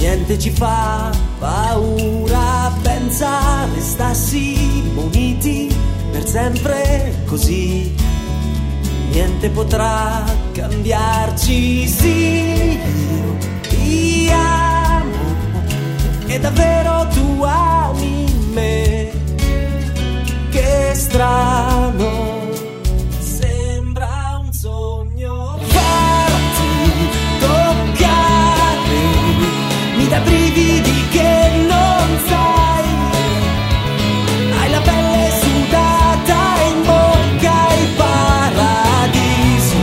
niente ci fa paura, pensa restassimo uniti per sempre così, niente potrà cambiarci. Sì, io ti amo e davvero tu ami me, che strano, sembra un sogno farti toccare, mi dà brividi che non sai, hai la pelle sudata in bocca ai paradisi,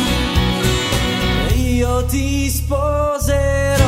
io ti sposerò.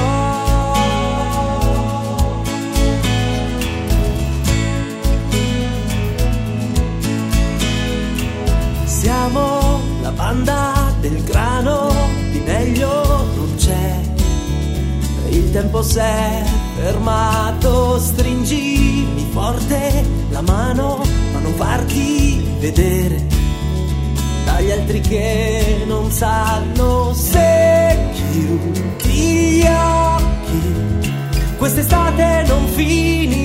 Siamo la banda del grano, di meglio non c'è, il tempo s'è fermato, stringimi forte la mano, ma non farti vedere dagli altri che non sanno. Se chiudi gli occhi, quest'estate non finirà,